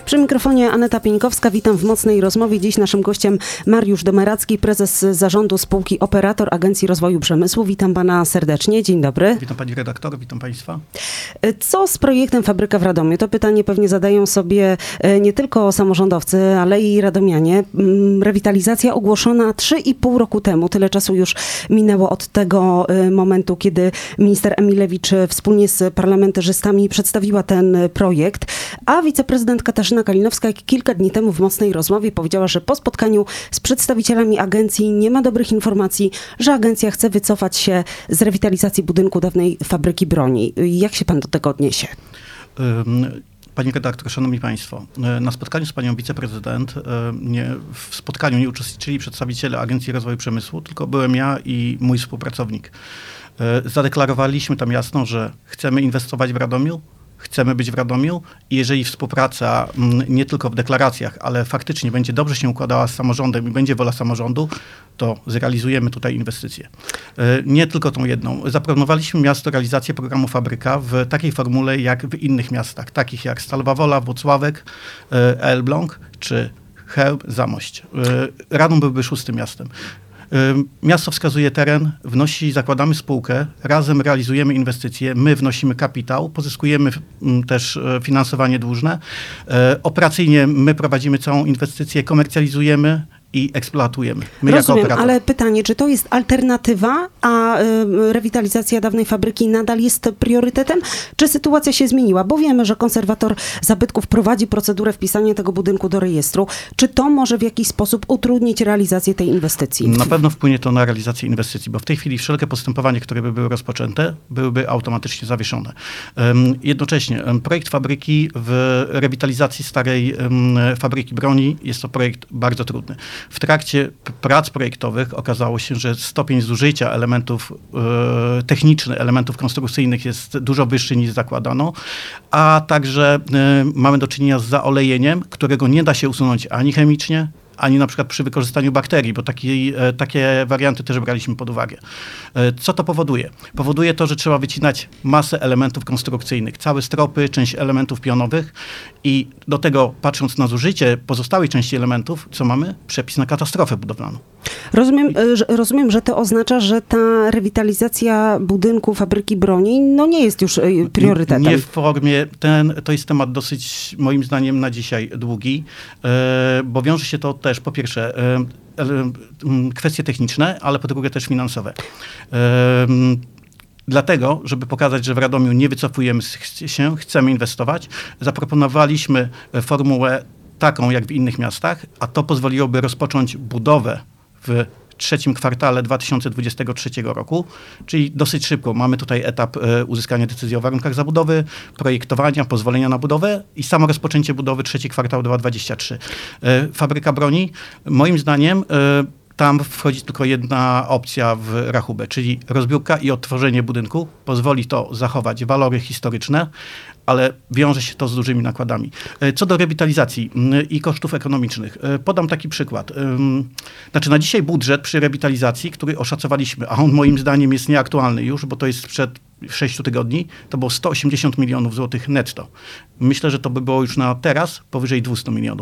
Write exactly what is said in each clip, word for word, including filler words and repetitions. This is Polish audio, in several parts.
Przy mikrofonie Aneta Pieńkowska, witam w Mocnej Rozmowie. Dziś naszym gościem Mariusz Domeracki, prezes zarządu spółki Operator Agencji Rozwoju Przemysłu. Witam pana serdecznie, dzień dobry. Witam pani redaktor, witam państwa. Co z projektem Fabryka w Radomiu? To pytanie pewnie zadają sobie nie tylko samorządowcy, ale i radomianie. Rewitalizacja ogłoszona trzy i pół roku temu. Tyle czasu już minęło od tego momentu, kiedy minister Emilewicz wspólnie z parlamentarzystami przedstawiła ten projekt, a wiceprezydent Katarzyna Kalinowska kilka dni temu w Mocnej Rozmowie powiedziała, że po spotkaniu z przedstawicielami agencji nie ma dobrych informacji, że agencja chce wycofać się z rewitalizacji budynku dawnej fabryki broni. Jak się pan do tego odniesie? Pani redaktor, szanowni państwo, na spotkaniu z panią wiceprezydent, nie, w spotkaniu nie uczestniczyli przedstawiciele Agencji Rozwoju Przemysłu, tylko byłem ja i mój współpracownik. Zadeklarowaliśmy tam jasno, że chcemy inwestować w Radomiu, chcemy być w Radomiu i jeżeli współpraca nie tylko w deklaracjach, ale faktycznie będzie dobrze się układała z samorządem i będzie wola samorządu, to zrealizujemy tutaj inwestycje. Nie tylko tą jedną. Zaproponowaliśmy miasto realizację programu Fabryka w takiej formule jak w innych miastach, takich jak Stalowa Wola, Włocławek, Elbląg czy Chełm, Zamość. Radom byłby szóstym miastem. Miasto wskazuje teren, wnosi, zakładamy spółkę, razem realizujemy inwestycje, my wnosimy kapitał, pozyskujemy też finansowanie dłużne. Operacyjnie my prowadzimy całą inwestycję, komercjalizujemy i eksploatujemy. My Rozumiem, jako ale pytanie, czy to jest alternatywa, a y, rewitalizacja dawnej fabryki nadal jest priorytetem, czy sytuacja się zmieniła? Bo wiemy, że konserwator zabytków prowadzi procedurę wpisania tego budynku do rejestru. Czy to może w jakiś sposób utrudnić realizację tej inwestycji? Na pewno wpłynie to na realizację inwestycji, bo w tej chwili wszelkie postępowania, które by były rozpoczęte, byłyby automatycznie zawieszone. Um, jednocześnie um, projekt fabryki w rewitalizacji starej um, fabryki broni jest to projekt bardzo trudny. W trakcie prac projektowych okazało się, że stopień zużycia elementów e, technicznych, elementów konstrukcyjnych jest dużo wyższy niż zakładano, a także e, mamy do czynienia z zaolejeniem, którego nie da się usunąć ani chemicznie, ani na przykład przy wykorzystaniu bakterii, bo taki, e, takie warianty też braliśmy pod uwagę. E, co to powoduje? Powoduje to, że trzeba wycinać masę elementów konstrukcyjnych, całe stropy, część elementów pionowych i do tego, patrząc na zużycie pozostałej części elementów, co mamy? Przepis na katastrofę budowlaną. Rozumiem, że, rozumiem, że to oznacza, że ta rewitalizacja budynku fabryki broni no nie jest już priorytetem. Nie w formie, ten, to jest temat dosyć moim zdaniem na dzisiaj długi, e, bo wiąże się to też po pierwsze e, e, kwestie techniczne, ale po drugie też finansowe. E, Dlatego, żeby pokazać, że w Radomiu nie wycofujemy się, chcemy inwestować, zaproponowaliśmy formułę taką jak w innych miastach, a to pozwoliłoby rozpocząć budowę w trzecim kwartale dwa tysiące dwudziestego trzeciego roku, czyli dosyć szybko. Mamy tutaj etap e, uzyskania decyzji o warunkach zabudowy, projektowania, pozwolenia na budowę i samo rozpoczęcie budowy trzeci kwartał dwa tysiące dwudziestego trzeciego. E, fabryka broni, moim zdaniem, e, tam wchodzi tylko jedna opcja w rachubę, czyli rozbiórka i odtworzenie budynku. Pozwoli to zachować walory historyczne, ale wiąże się to z dużymi nakładami. Co do rewitalizacji i kosztów ekonomicznych, podam taki przykład. Znaczy na dzisiaj budżet przy rewitalizacji, który oszacowaliśmy, a on moim zdaniem jest nieaktualny już, bo to jest sprzed sześciu tygodni, to było sto osiemdziesiąt milionów złotych netto. Myślę, że to by było już na teraz powyżej dwieście milionów.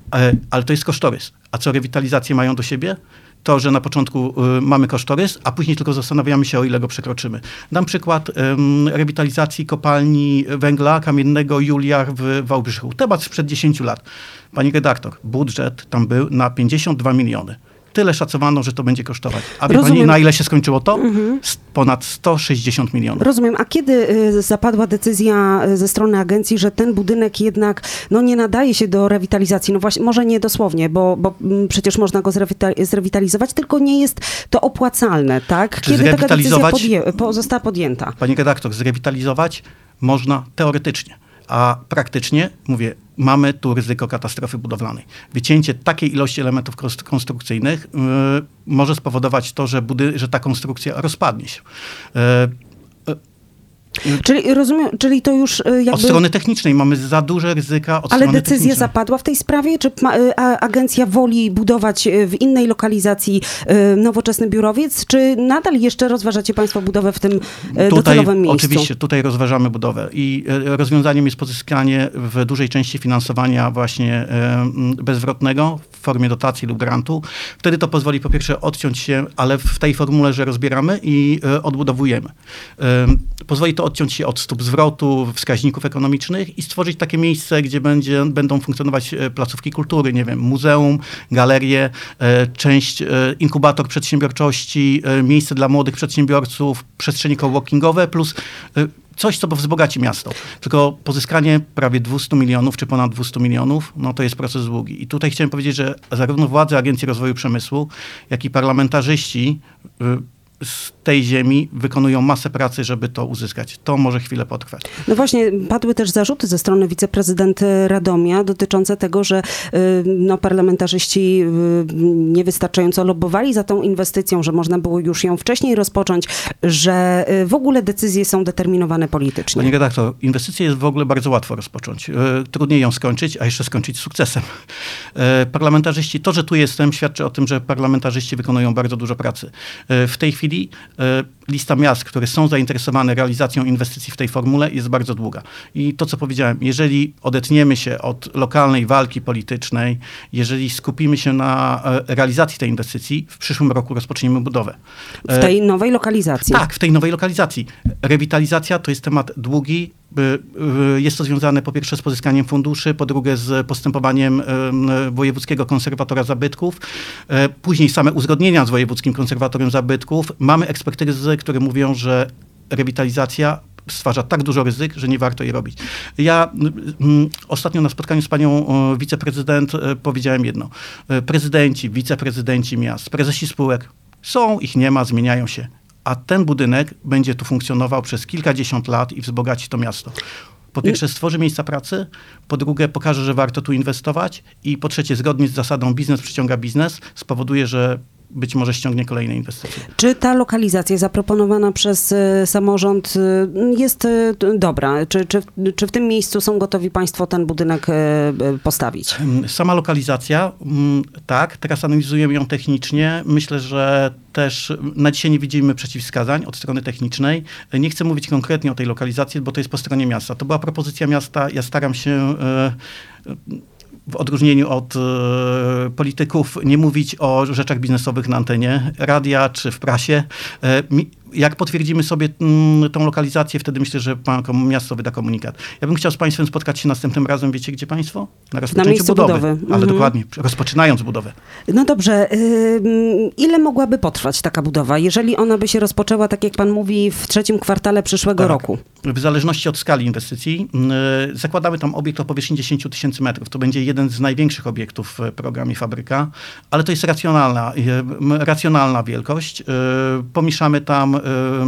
Ale to jest kosztorys. A co rewitalizacje mają do siebie? To, że na początku y, mamy kosztorys, a później tylko zastanawiamy się, o ile go przekroczymy. Dam przykład y, rewitalizacji kopalni węgla kamiennego Julia w Wałbrzychu. Temat sprzed dziesięciu lat. Pani redaktor, budżet tam był na pięćdziesiąt dwa miliony. Tyle szacowano, że to będzie kosztować. A wie pani, na ile się skończyło to? Mhm. Ponad sto sześćdziesiąt milionów. Rozumiem. A kiedy y, zapadła decyzja ze strony agencji, że ten budynek jednak no, nie nadaje się do rewitalizacji? No właśnie, może nie dosłownie, bo, bo m, przecież można go zrewita- zrewitalizować, tylko nie jest to opłacalne, tak? Czy kiedy taka decyzja podję- po, została podjęta? Pani redaktor, zrewitalizować można teoretycznie. A praktycznie, mówię, mamy tu ryzyko katastrofy budowlanej. Wycięcie takiej ilości elementów konstrukcyjnych yy, może spowodować to, że, budy- że ta konstrukcja rozpadnie się. Yy, Czyli rozumiem, czyli to już jakby... Od strony technicznej mamy za duże ryzyka od Ale strony decyzja technicznej. zapadła w tej sprawie? Czy ma, a, agencja woli budować w innej lokalizacji y, nowoczesny biurowiec? Czy nadal jeszcze rozważacie państwo budowę w tym y, docelowym miejscu? Oczywiście, tutaj rozważamy budowę i y, rozwiązaniem jest pozyskanie w dużej części finansowania właśnie y, bezwrotnego w formie dotacji lub grantu. Wtedy to pozwoli po pierwsze odciąć się, ale w tej formule, że rozbieramy i y, odbudowujemy. Y, pozwoli to odciąć się od stóp zwrotu, wskaźników ekonomicznych i stworzyć takie miejsce, gdzie będzie, będą funkcjonować placówki kultury, nie wiem, muzeum, galerie, część, inkubator przedsiębiorczości, miejsce dla młodych przedsiębiorców, przestrzenie coworkingowe, plus coś, co wzbogaci miasto. Tylko pozyskanie prawie dwieście milionów, czy ponad dwieście milionów, no to jest proces długi. I tutaj chciałem powiedzieć, że zarówno władze Agencji Rozwoju Przemysłu, jak i parlamentarzyści z tej ziemi wykonują masę pracy, żeby to uzyskać. To może chwilę potrwać. No właśnie, padły też zarzuty ze strony wiceprezydent Radomia dotyczące tego, że no, parlamentarzyści niewystarczająco lobbowali za tą inwestycją, że można było już ją wcześniej rozpocząć, że w ogóle decyzje są determinowane politycznie. Panie redaktor, inwestycję jest w ogóle bardzo łatwo rozpocząć. Trudniej ją skończyć, a jeszcze skończyć sukcesem. Parlamentarzyści, to, że tu jestem, świadczy o tym, że parlamentarzyści wykonują bardzo dużo pracy. W tej chwili lista miast, które są zainteresowane realizacją inwestycji w tej formule, jest bardzo długa. I to, co powiedziałem, jeżeli odetniemy się od lokalnej walki politycznej, jeżeli skupimy się na realizacji tej inwestycji, w przyszłym roku rozpoczniemy budowę. W tej nowej lokalizacji? Tak, w tej nowej lokalizacji. Rewitalizacja to jest temat długi. Jest to związane po pierwsze z pozyskaniem funduszy, po drugie z postępowaniem Wojewódzkiego Konserwatora Zabytków, później same uzgodnienia z Wojewódzkim Konserwatorem Zabytków. Mamy ekspertyzy, które mówią, że rewitalizacja stwarza tak dużo ryzyk, że nie warto jej robić. Ja mm, ostatnio na spotkaniu z panią y, wiceprezydent y, powiedziałem jedno. Y, prezydenci, wiceprezydenci miast, prezesi spółek są, ich nie ma, zmieniają się. A ten budynek będzie tu funkcjonował przez kilkadziesiąt lat i wzbogaci to miasto. Po pierwsze stworzy miejsca pracy, po drugie pokaże, że warto tu inwestować i po trzecie zgodnie z zasadą biznes przyciąga biznes spowoduje, że być może ściągnie kolejne inwestycje. Czy ta lokalizacja zaproponowana przez y, samorząd y, jest y, dobra? Czy, czy, czy w tym miejscu są gotowi państwo ten budynek y, y, postawić? Sama lokalizacja, mm, tak, teraz analizujemy ją technicznie. Myślę, że też na dzisiaj nie widzimy przeciwwskazań od strony technicznej. Nie chcę mówić konkretnie o tej lokalizacji, bo to jest po stronie miasta. To była propozycja miasta. Ja staram się y, y, w odróżnieniu od e, polityków nie mówić o rzeczach biznesowych na antenie radia czy w prasie. E, mi, jak potwierdzimy sobie m, tą lokalizację, wtedy myślę, że pan, miasto wyda komunikat. Ja bym chciał z państwem spotkać się następnym razem, wiecie gdzie państwo? Na rozpoczęciu budowy. budowy. Ale mhm. dokładnie, rozpoczynając budowę. No dobrze, yy, ile mogłaby potrwać taka budowa, jeżeli ona by się rozpoczęła, tak jak pan mówi, w trzecim kwartale przyszłego tak. roku? W zależności od skali inwestycji. Yy, zakładamy tam obiekt o powierzchni dziesięć tysięcy metrów. To będzie jeden z największych obiektów w programie Fabryka, ale to jest racjonalna, yy, racjonalna wielkość. Yy, pomieszamy tam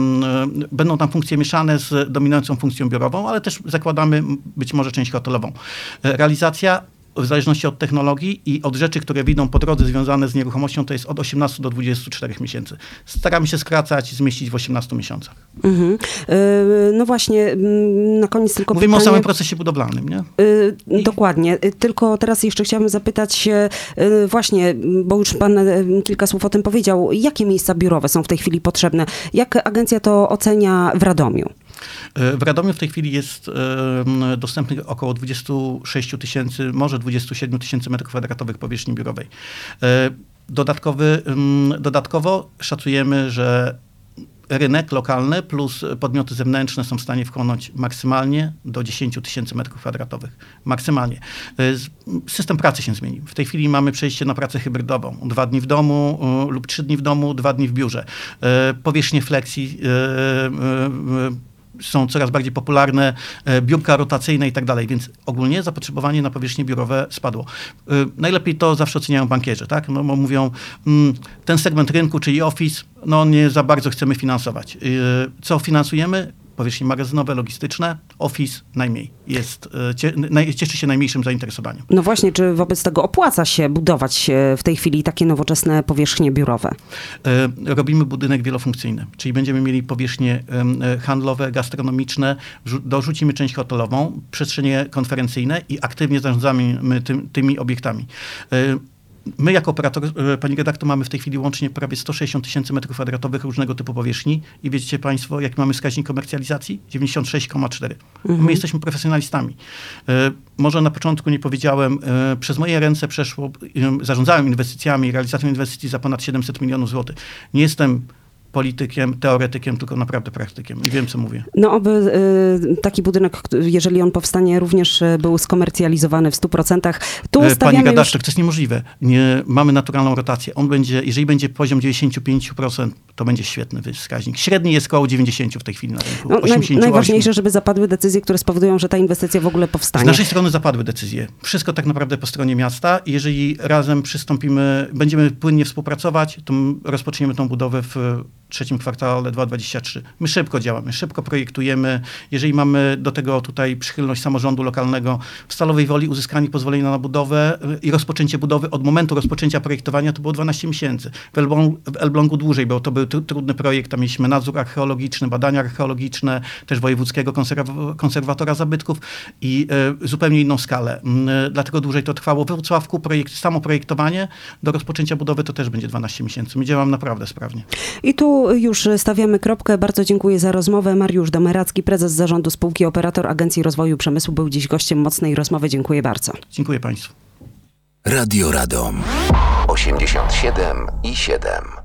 będą tam funkcje mieszane z dominującą funkcją biurową, ale też zakładamy być może część hotelową. Realizacja w zależności od technologii i od rzeczy, które widzą po drodze związane z nieruchomością, to jest od osiemnastu do dwudziestu czterech miesięcy. Staramy się skracać i zmieścić w osiemnastu miesiącach. Mhm. Yy, no właśnie, na koniec tylko Mówimy pytanie. o samym procesie budowlanym, nie? Yy, I... Dokładnie. Tylko teraz jeszcze chciałabym zapytać yy, właśnie, bo już pan yy, kilka słów o tym powiedział, jakie miejsca biurowe są w tej chwili potrzebne? Jak agencja to ocenia w Radomiu? W Radomiu w tej chwili jest e, dostępnych około dwadzieścia sześć tysięcy, może dwadzieścia siedem tysięcy metrów kwadratowych powierzchni biurowej. E, dodatkowy, m, dodatkowo szacujemy, że rynek lokalny plus podmioty zewnętrzne są w stanie wchłonąć maksymalnie do dziesięć tysięcy metrów kwadratowych. Maksymalnie. System pracy się zmienił. W tej chwili mamy przejście na pracę hybrydową. Dwa dni w domu lub trzy dni w domu, dwa dni w biurze. Powierzchnie flexi są coraz bardziej popularne, biurka rotacyjne i tak dalej, więc ogólnie zapotrzebowanie na powierzchnie biurowe spadło. Najlepiej to zawsze oceniają bankierzy, tak? No, bo mówią, ten segment rynku, czyli office, no nie za bardzo chcemy finansować. Co finansujemy? powierzchnie magazynowe, logistyczne, office najmniej. Jest, cie, naj, cieszy się najmniejszym zainteresowaniem. No właśnie, czy wobec tego opłaca się budować w tej chwili takie nowoczesne powierzchnie biurowe? Robimy budynek wielofunkcyjny, czyli będziemy mieli powierzchnie handlowe, gastronomiczne, dorzucimy część hotelową, przestrzenie konferencyjne i aktywnie zarządzamy tym, tymi obiektami. My jako operator, pani redaktor, mamy w tej chwili łącznie prawie sto sześćdziesiąt tysięcy metrów kwadratowych różnego typu powierzchni i wiecie państwo, jaki mamy wskaźnik komercjalizacji? dziewięćdziesiąt sześć przecinek cztery. Mhm. My jesteśmy profesjonalistami. Może na początku nie powiedziałem, przez moje ręce przeszło, zarządzałem inwestycjami, realizacją inwestycji za ponad siedemset milionów złotych. Nie jestem politykiem, teoretykiem, tylko naprawdę praktykiem. I wiem, co mówię. No oby y, taki budynek, jeżeli on powstanie, również był skomercjalizowany w stu procentach. Tu Pani stawiamy redaktor, już... to jest niemożliwe. Nie, mamy naturalną rotację. On będzie, jeżeli będzie poziom dziewięćdziesiąt pięć procent, to będzie świetny wskaźnik. Średni jest około dziewięćdziesiąt procent w tej chwili na rynku. No, osiemdziesiąt osiem. Najważniejsze, żeby zapadły decyzje, które spowodują, że ta inwestycja w ogóle powstanie. Z naszej strony zapadły decyzje. Wszystko tak naprawdę po stronie miasta. I jeżeli razem przystąpimy, będziemy płynnie współpracować, to rozpoczniemy tą budowę w trzecim kwartale dwa tysiące dwudziestego trzeciego. My szybko działamy, szybko projektujemy. Jeżeli mamy do tego tutaj przychylność samorządu lokalnego, w Stalowej Woli uzyskanie pozwolenia na budowę i rozpoczęcie budowy od momentu rozpoczęcia projektowania to było dwanaście miesięcy. W Elblągu, w Elblągu dłużej, bo to był tr- trudny projekt. Tam mieliśmy nadzór archeologiczny, badania archeologiczne, też Wojewódzkiego konserw- Konserwatora Zabytków i e, zupełnie inną skalę. E, dlatego dłużej to trwało. We Wrocławku projekt, samo projektowanie do rozpoczęcia budowy to też będzie dwanaście miesięcy. My działamy naprawdę sprawnie. I tu już stawiamy kropkę. Bardzo dziękuję za rozmowę. Mariusz Domeracki, prezes zarządu spółki Operator Agencji Rozwoju Przemysłu, był dziś gościem mocnej rozmowy. Dziękuję bardzo. Dziękuję państwu. Radio Radom osiemdziesiąt siedem i siedem.